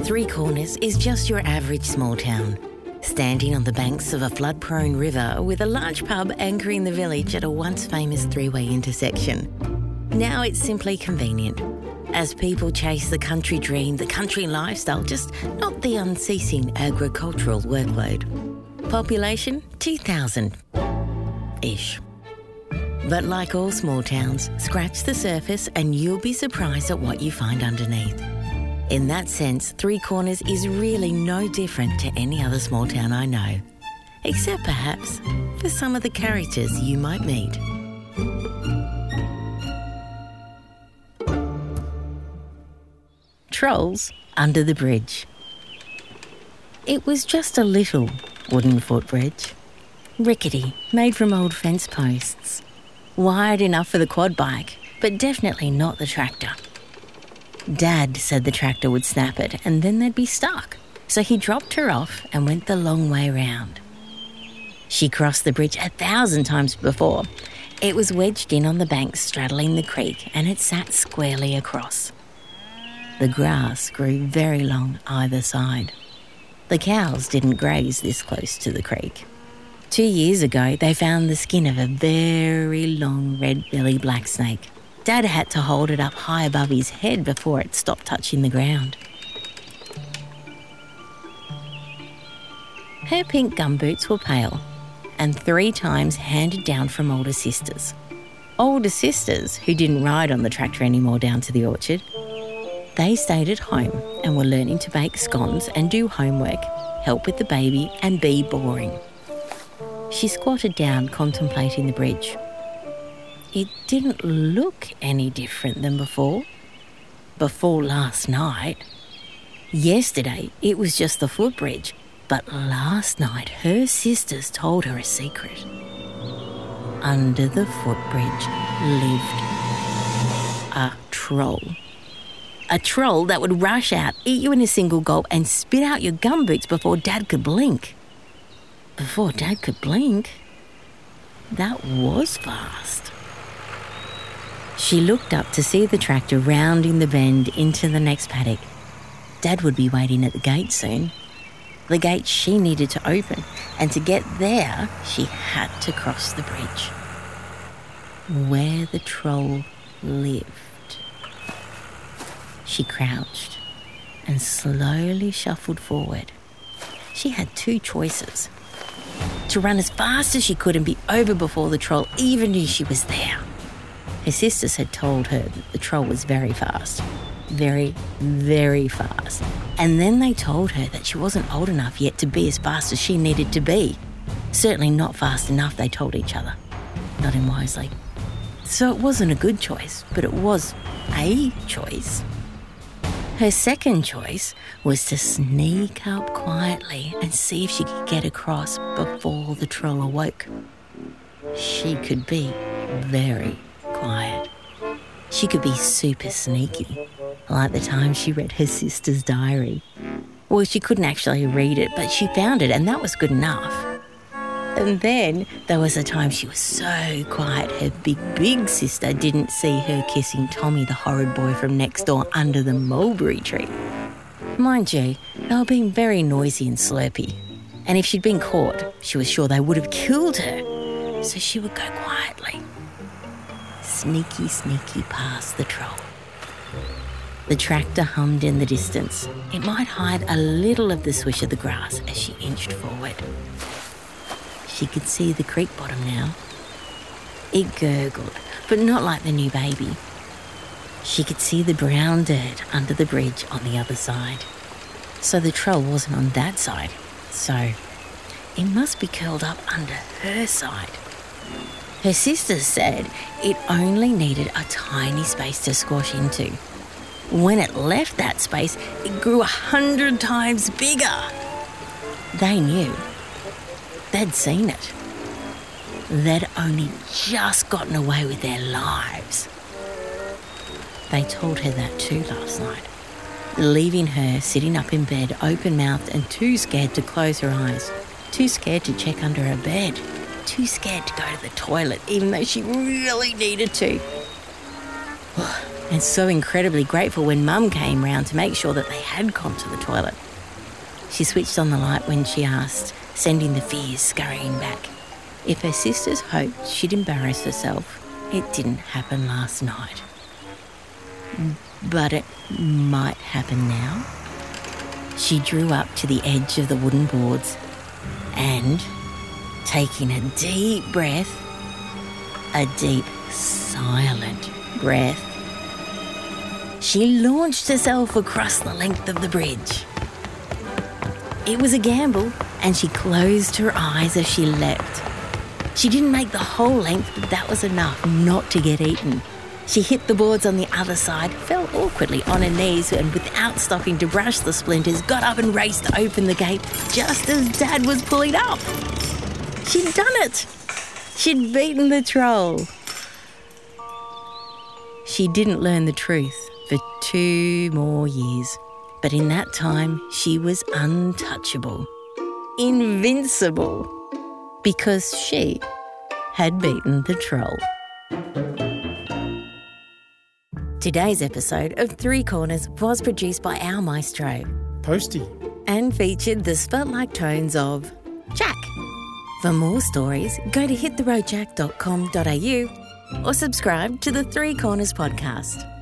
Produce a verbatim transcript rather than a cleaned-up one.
Three Corners is just your average small town, standing on the banks of a flood-prone river with a large pub anchoring the village at a once famous three-way intersection. Now it's simply convenient, as people chase the country dream, the country lifestyle, just not the unceasing agricultural workload. Population two thousand-ish. But like all small towns, scratch the surface and you'll be surprised at what you find underneath. In that sense, Three Corners is really no different to any other small town I know, except perhaps for some of the characters you might meet. Trolls under the bridge. It was just a little wooden footbridge, rickety, made from old fence posts, wide enough for the quad bike, but definitely not the tractor. Dad said the tractor would snap it and then they'd be stuck, so he dropped her off and went the long way round. She crossed the bridge a thousand times before. It was wedged in on the bank straddling the creek and it sat squarely across. The grass grew very long either side. The cows didn't graze this close to the creek. Two years ago, they found the skin of a very long red-bellied black snake. Dad had to hold it up high above his head before it stopped touching the ground. Her pink gumboots were pale and three times handed down from older sisters. Older sisters who didn't ride on the tractor anymore down to the orchard. They stayed at home and were learning to bake scones and do homework, help with the baby and be boring. She squatted down contemplating the bridge. It didn't look any different than before. Before last night. Yesterday, it was just the footbridge, but last night her sisters told her a secret. Under the footbridge lived a troll. A troll that would rush out, eat you in a single gulp and spit out your gumboots before Dad could blink. Before Dad could blink? That was fast. She looked up to see the tractor rounding the bend into the next paddock. Dad would be waiting at the gate soon. The gate she needed to open, and to get there, she had to cross the bridge. Where the troll lived. She crouched and slowly shuffled forward. She had two choices. To run as fast as she could and be over before the troll even knew she was there. Her sisters had told her that the troll was very fast. Very, very fast. And then they told her that she wasn't old enough yet to be as fast as she needed to be. Certainly not fast enough, they told each other. Nodding wisely. So it wasn't a good choice, but it was a choice. Her second choice was to sneak up quietly and see if she could get across before the troll awoke. She could be very quiet. She could be super sneaky, like the time she read her sister's diary. Well, she couldn't actually read it, but she found it, and that was good enough. And then there was a time she was so quiet her big, big sister didn't see her kissing Tommy, the horrid boy from next door, under the mulberry tree. Mind you, they were being very noisy and slurpy, and if she'd been caught, she was sure they would have killed her, so she would go quietly. Sneaky, sneaky past the troll. The tractor hummed in the distance. It might hide a little of the swish of the grass as she inched forward. She could see the creek bottom now. It gurgled, but not like the new baby. She could see the brown dirt under the bridge on the other side. So the troll wasn't on that side. So it must be curled up under her side. Her sisters said it only needed a tiny space to squash into. When it left that space, it grew a hundred times bigger. They knew. They'd seen it. They'd only just gotten away with their lives. They told her that too last night, leaving her sitting up in bed, open-mouthed and too scared to close her eyes, too scared to check under her bed, too scared to go to the toilet, even though she really needed to. and so incredibly grateful when Mum came round to make sure that they had gone to the toilet. She switched on the light when she asked, sending the fears scurrying back. If her sisters hoped she'd embarrass herself, it didn't happen last night. But it might happen now. She drew up to the edge of the wooden boards and, taking a deep breath, a deep, silent breath, she launched herself across the length of the bridge. It was a gamble, and she closed her eyes as she leapt. She didn't make the whole length, but that was enough not to get eaten. She hit the boards on the other side, fell awkwardly on her knees, and without stopping to brush the splinters, got up and raced to open the gate just as Dad was pulling up. She'd done it! She'd beaten the troll. She didn't learn the truth for two more years, but in that time she was untouchable, invincible, because she had beaten the troll. Today's episode of Three Corners was produced by our maestro, Posty, and featured the spelt-like tones of Jack. For more stories, go to hit the road jack dot com dot a u or subscribe to the Three Corners podcast.